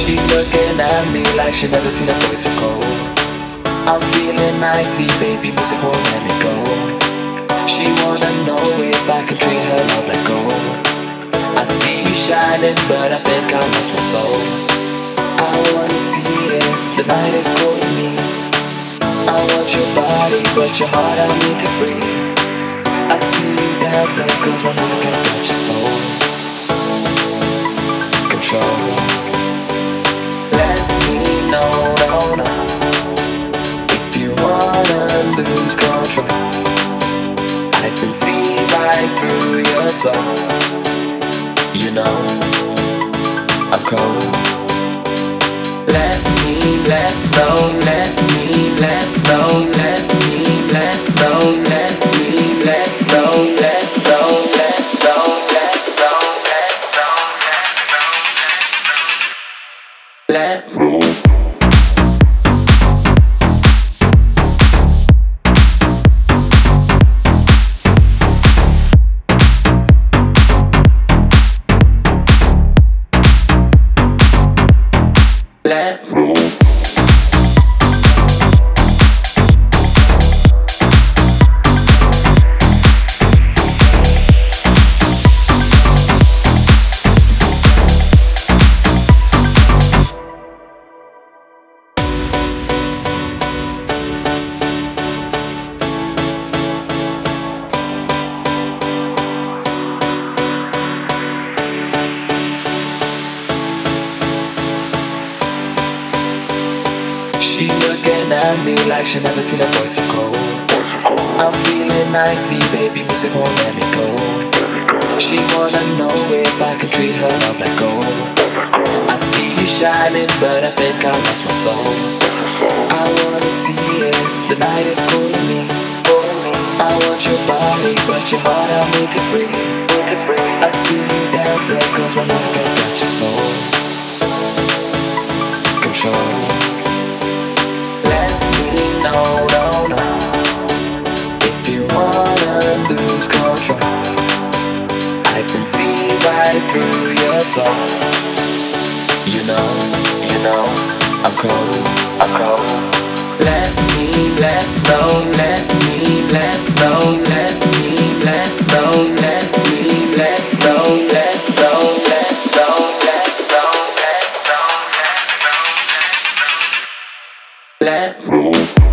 She looking at me like she never seen a boy so cold. I'm feeling icy, baby, music won't let me go. She wanna know if I can treat her love like gold. I see you shining, but I think I lost my soul. I wanna see it, the night is calling me. I want your body, but your heart I need to free. I see you dancing, cause my music has got your soul. Control. Let me know, no, no. If you wanna lose control, I can see right through your soul. You know, I'm cold. Let me, let go, let me, let go, let me, let go, let me, let go, let go, let go, let go, let go, let go. Let go. She looking at me like she never seen a boy so cold. I'm feeling icy, baby, music won't let me go. She wanna know if I can treat her love like gold. I see you shining, but I think I lost my soul. I wanna see it, the night is calling me. I want your body, but your heart I need to free. I see you dancing, cause my music has got your soul. Control. No, no, no. If you wanna lose control, I can see right through your soul. You know, I'm cold, I'm cold. Let me, let go, let me, let go, let me, let go, let me, let go, let go, let go, let go, let go, let go, let go.